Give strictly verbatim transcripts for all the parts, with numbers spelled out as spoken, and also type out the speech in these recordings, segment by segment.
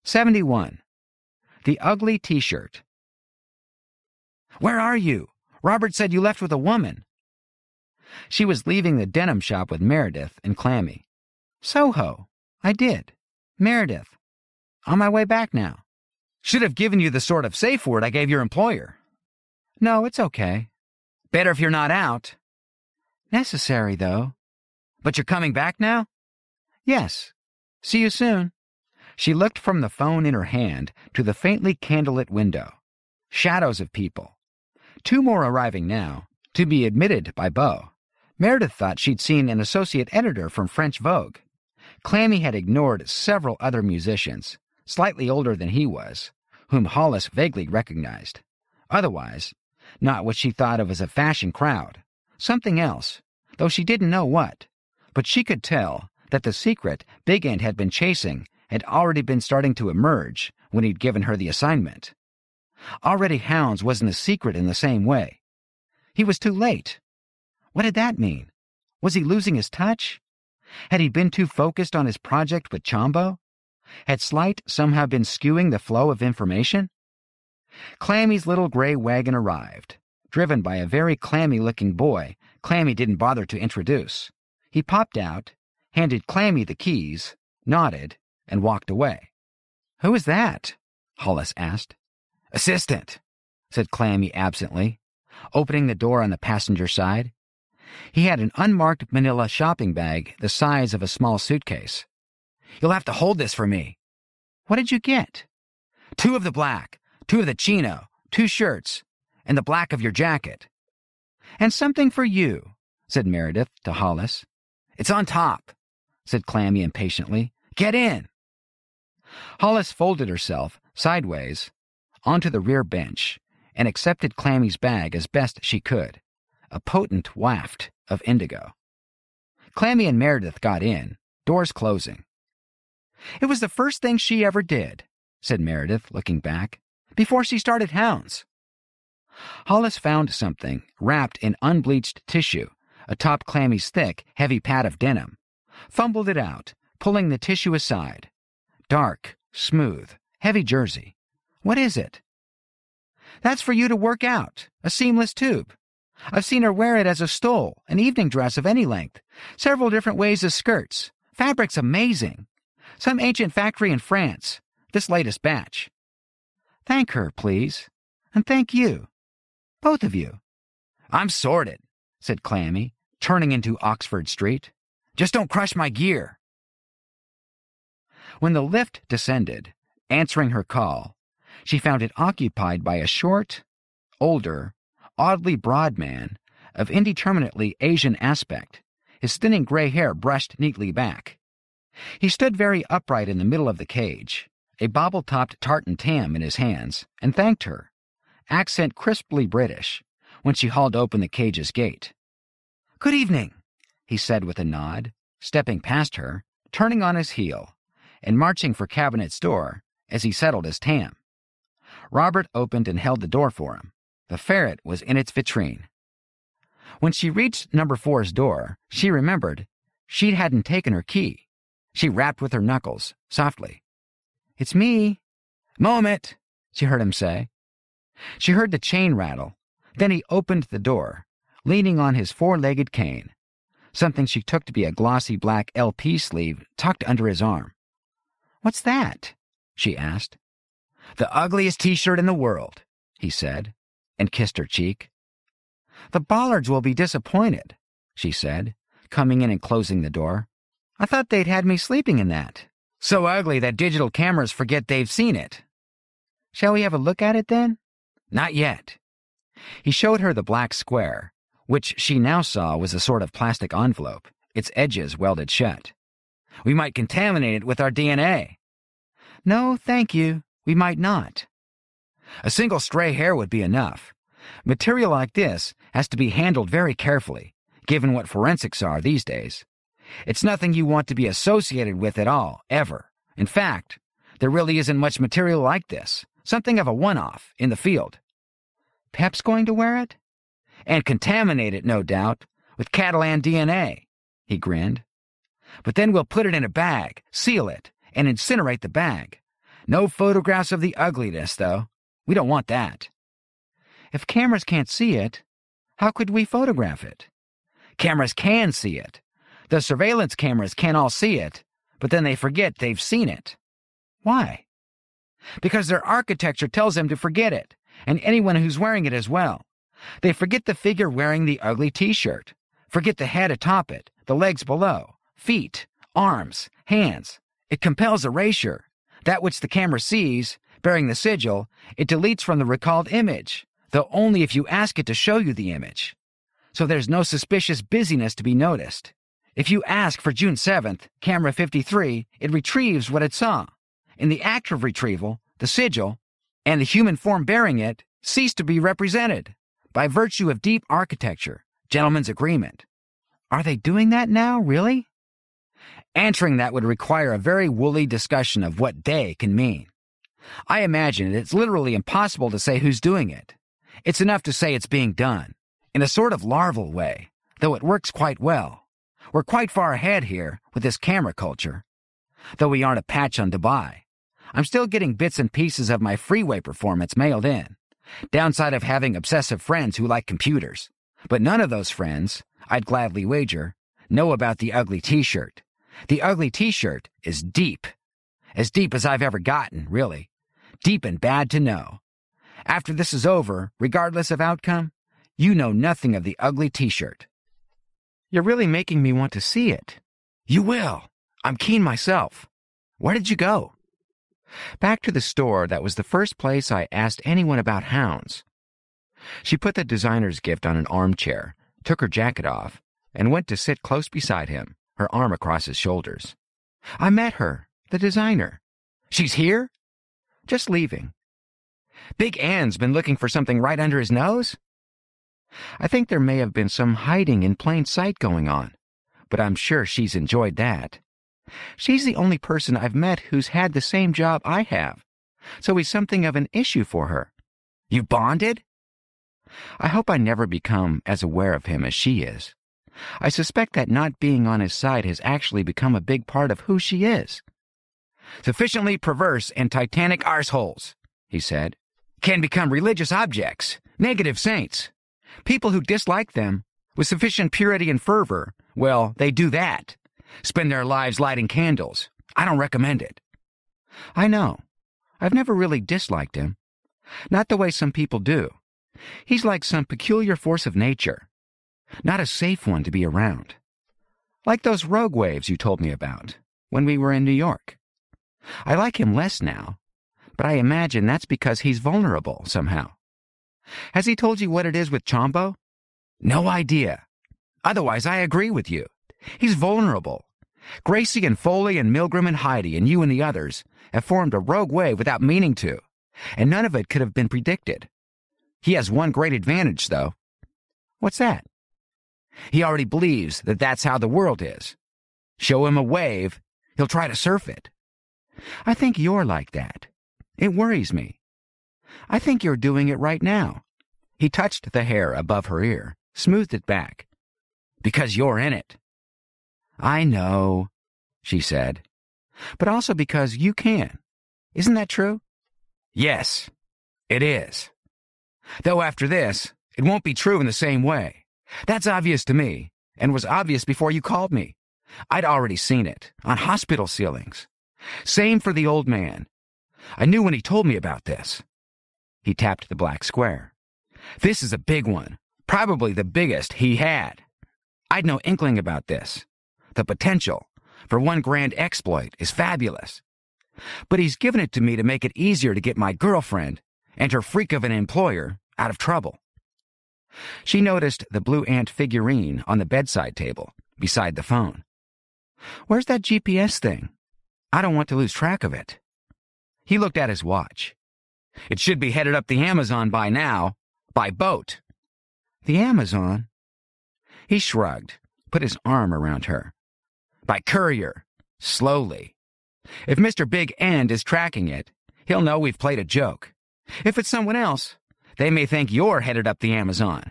seventy-one. The ugly T-shirt. Where are you? Robert said you left with a woman. She was leaving the denim shop with Meredith and Clammy. Soho. I did. Meredith. On my way back now. Should have given you the sort of safe word I gave your employer. No, it's okay. Better if you're not out. Necessary, though. But you're coming back now? Yes. See you soon. She looked from the phone in her hand to the faintly candlelit window. Shadows of people. Two more arriving now, to be admitted by Beau. Meredith thought she'd seen an associate editor from French Vogue. Clammy had ignored several other musicians, slightly older than he was, whom Hollis vaguely recognized. Otherwise, not what she thought of as a fashion crowd. Something else, though she didn't know what. But she could tell that the secret Big End had been chasing had already been starting to emerge when he'd given her the assignment. Already Hounds wasn't a secret in the same way. He was too late. What did that mean? Was he losing his touch? Had he been too focused on his project with Chombo? Had Slight somehow been skewing the flow of information? Clammy's little gray wagon arrived, driven by a very clammy-looking boy Clammy didn't bother to introduce. He popped out, handed Clammy the keys, nodded, and walked away. Who is that? Hollis asked. Assistant, said Clammy absently, opening the door on the passenger side. He had an unmarked manila shopping bag the size of a small suitcase. You'll have to hold this for me. What did you get? Two of the black, two of the chino, two shirts, and the black of your jacket. And something for you, said Meredith to Hollis. It's on top, said Clammy impatiently. Get in. Hollis folded herself, sideways, onto the rear bench and accepted Clammy's bag as best she could, a potent waft of indigo. Clammy and Meredith got in, doors closing. It was the first thing she ever did, said Meredith, looking back, before she started Hounds. Hollis found something wrapped in unbleached tissue atop Clammy's thick, heavy pad of denim, fumbled it out, pulling the tissue aside. Dark, smooth, heavy jersey. What is it? That's for you to work out, a seamless tube. I've seen her wear it as a stole, an evening dress of any length, several different ways as skirts. Fabric's amazing. Some ancient factory in France, this latest batch. Thank her, please. And thank you. Both of you. I'm sorted, said Clammy, turning into Oxford Street. Just don't crush my gear. When the lift descended, answering her call, she found it occupied by a short, older, oddly broad man of indeterminately Asian aspect, his thinning gray hair brushed neatly back. He stood very upright in the middle of the cage, a bobble-topped tartan tam in his hands, and thanked her, accent crisply British, when she hauled open the cage's gate. Good evening, he said with a nod, stepping past her, turning on his heel, and marching for Cabinet's door as he settled his tam. Robert opened and held the door for him. The ferret was in its vitrine. When she reached number four's door, she remembered she hadn't taken her key. She rapped with her knuckles, softly. It's me. Moment, she heard him say. She heard the chain rattle. Then he opened the door, leaning on his four-legged cane, something she took to be a glossy black L P sleeve tucked under his arm. What's that? She asked. The ugliest T-shirt in the world, he said, and kissed her cheek. The Bollards will be disappointed, she said, coming in and closing the door. I thought they'd had me sleeping in that. So ugly that digital cameras forget they've seen it. Shall we have a look at it, then? Not yet. He showed her the black square, which she now saw was a sort of plastic envelope, its edges welded shut. We might contaminate it with our D N A. No, thank you. We might not. A single stray hair would be enough. Material like this has to be handled very carefully, given what forensics are these days. It's nothing you want to be associated with at all, ever. In fact, there really isn't much material like this, something of a one-off in the field. Pep's going to wear it? And contaminate it, no doubt, with Catalan D N A, he grinned. But then we'll put it in a bag, seal it, and incinerate the bag. No photographs of the ugliness, though. We don't want that. If cameras can't see it, how could we photograph it? Cameras can see it. The surveillance cameras can all see it, but then they forget they've seen it. Why? Because their architecture tells them to forget it, and anyone who's wearing it as well. They forget the figure wearing the ugly t-shirt, forget the head atop it, the legs below, feet, arms, hands. It compels erasure. That which the camera sees, bearing the sigil, it deletes from the recalled image, though only if you ask it to show you the image. So there's no suspicious busyness to be noticed. If you ask for June seventh, camera fifty-three, it retrieves what it saw. In the act of retrieval, the sigil, and the human form bearing it, cease to be represented, by virtue of deep architecture, gentlemen's agreement. Are they doing that now, really? Answering that would require a very woolly discussion of what they can mean. I imagine it's literally impossible to say who's doing it. It's enough to say it's being done, in a sort of larval way, though it works quite well. We're quite far ahead here with this camera culture. Though we aren't a patch on Dubai. I'm still getting bits and pieces of my freeway performance mailed in. Downside of having obsessive friends who like computers. But none of those friends, I'd gladly wager, know about the ugly t-shirt. The ugly t-shirt is deep. As deep as I've ever gotten, really. Deep and bad to know. After this is over, regardless of outcome, you know nothing of the ugly t-shirt. You're really making me want to see it. You will. I'm keen myself. Where did you go? Back to the store that was the first place I asked anyone about hounds. She put the designer's gift on an armchair, took her jacket off, and went to sit close beside him, her arm across his shoulders. I met her, the designer. She's here? Just leaving. Big Ann's been looking for something right under his nose? I think there may have been some hiding in plain sight going on, but I'm sure she's enjoyed that. She's the only person I've met who's had the same job I have, so he's something of an issue for her. You bonded? I hope I never become as aware of him as she is. I suspect that not being on his side has actually become a big part of who she is. Sufficiently perverse and titanic arseholes, he said, can become religious objects, negative saints. People who dislike them, with sufficient purity and fervor, well, they do that. Spend their lives lighting candles. I don't recommend it. I know. I've never really disliked him. Not the way some people do. He's like some peculiar force of nature. Not a safe one to be around. Like those rogue waves you told me about when we were in New York. I like him less now, but I imagine that's because he's vulnerable somehow. Has he told you what it is with Chombo? No idea. Otherwise, I agree with you. He's vulnerable. Gracie and Foley and Milgram and Heidi and you and the others have formed a rogue wave without meaning to, and none of it could have been predicted. He has one great advantage, though. What's that? He already believes that that's how the world is. Show him a wave, he'll try to surf it. I think you're like that. It worries me. I think you're doing it right now. He touched the hair above her ear, smoothed it back. Because you're in it. I know, she said, but also because you can. Isn't that true? Yes, it is. Though after this, it won't be true in the same way. That's obvious to me, and was obvious before you called me. I'd already seen it, on hospital ceilings. Same for the old man. I knew when he told me about this. He tapped the black square. This is a big one, probably the biggest he had. I'd no inkling about this. The potential for one grand exploit is fabulous. But he's given it to me to make it easier to get my girlfriend and her freak of an employer out of trouble. She noticed the blue ant figurine on the bedside table, beside the phone. Where's that G P S thing? I don't want to lose track of it. He looked at his watch. It should be headed up the Amazon by now, by boat. The Amazon? He shrugged, put his arm around her. By courier, slowly. If Mister Big End is tracking it, he'll know we've played a joke. If it's someone else, they may think you're headed up the Amazon.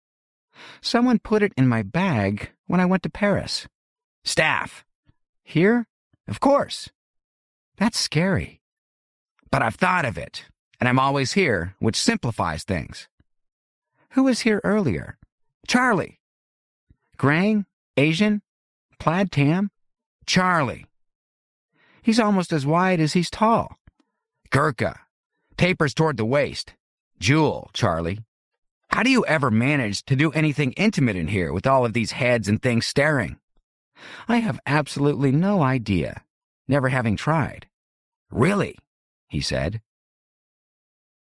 Someone put it in my bag when I went to Paris. Staff. Here? Of course. That's scary. But I've thought of it, and I'm always here, which simplifies things. Who was here earlier? Charlie. Graying? Asian? Plaid tam? Charlie. He's almost as wide as he's tall. Gurkha. Tapers toward the waist. Jewel, Charlie. How do you ever manage to do anything intimate in here with all of these heads and things staring? I have absolutely no idea, never having tried. Really? He said.